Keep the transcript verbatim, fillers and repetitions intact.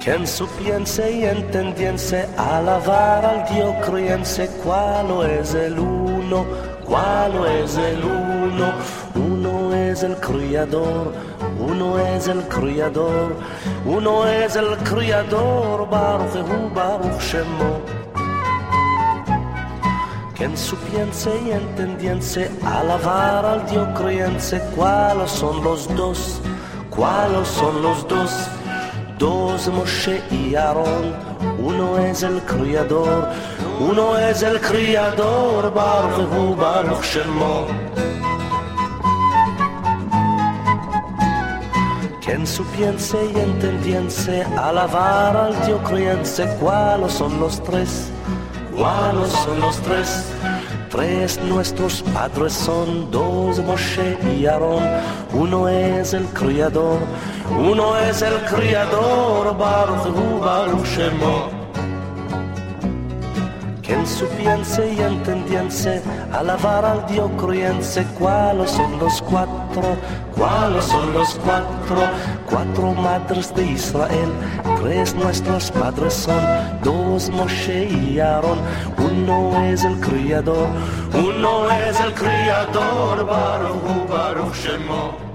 Quien supiense y entendiense alabar al Dio criense, cuál es el uno, cuál es el uno, uno es el Criador, uno es el Criador, uno es el Criador, Baruch Hu, Baruch Shemo. Quien supiense y entendiense alabar al Dio criense, cuáles son los dos, cuáles son los dos, dos Moshe y Aarón, uno es el Criador, uno es el Criador, Baruch Hu, Baruch Shemo. Quien supiense y entendiense alabar al Dio criense, cuáles son los tres, cuáles son los tres, tres nuestros padres son, dos Moshe y Aarón, uno es el Criador, uno es el Criador, Baruch Hu, Baruch Shemo. Quien supiense y entendiense alabar al Dio criense, cuáles son los cuatro, cuáles son los cuatro, cuatro madres de Israel, tres nuestros padres son, dos Moshe y Aarón, uno es el Criador, uno es el Criador, Baruch Hu, Baruch Shemo.